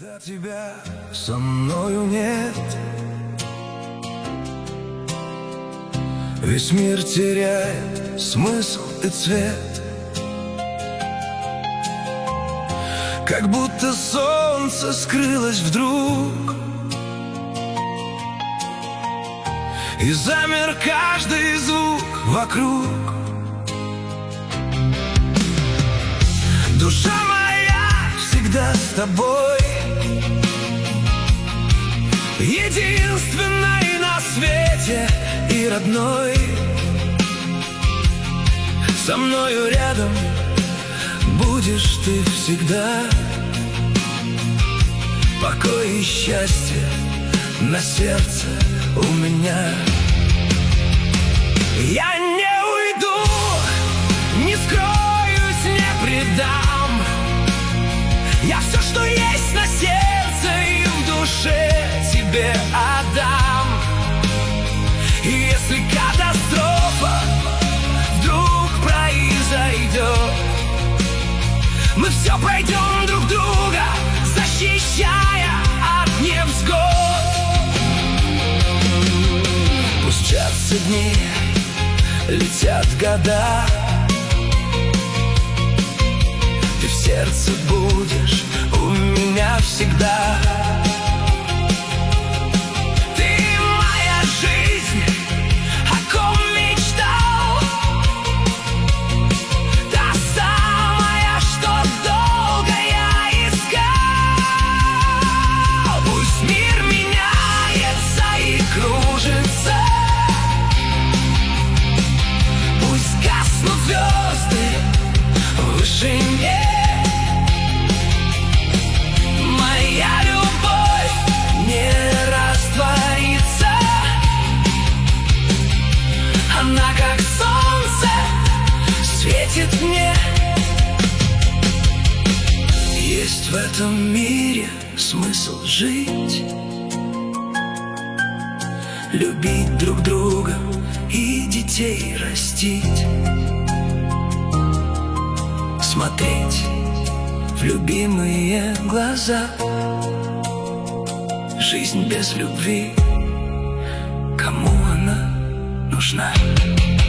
Когда тебя со мною нет, весь мир теряет смысл и цвет. Как будто солнце скрылось вдруг, и замер каждый звук вокруг. Душа моя всегда с тобой, единственной на свете и родной. Со мною рядом будешь ты всегда. Покой и счастье на сердце у меня. Я не уйду, не скроюсь, не предам. Я все, что есть на сердце и в душе, тебе отдам. И если катастрофа вдруг произойдет, мы все пройдем друг друга, защищая от невзгод. Пусть мчатся дни, летят года, ты в сердце будешь у меня всегда. Ты моя жизнь, о ком мечтал, та самая, что долго я искал. Пусть мир меняется и кружится, пусть гаснут звезды в вышине. Моя любовь не растворится, она как солнце светит мне. Есть в этом мире смысл жить, любить друг друга и детей растить, смотреть в любимые глаза. Жизнь без любви, кому она нужна?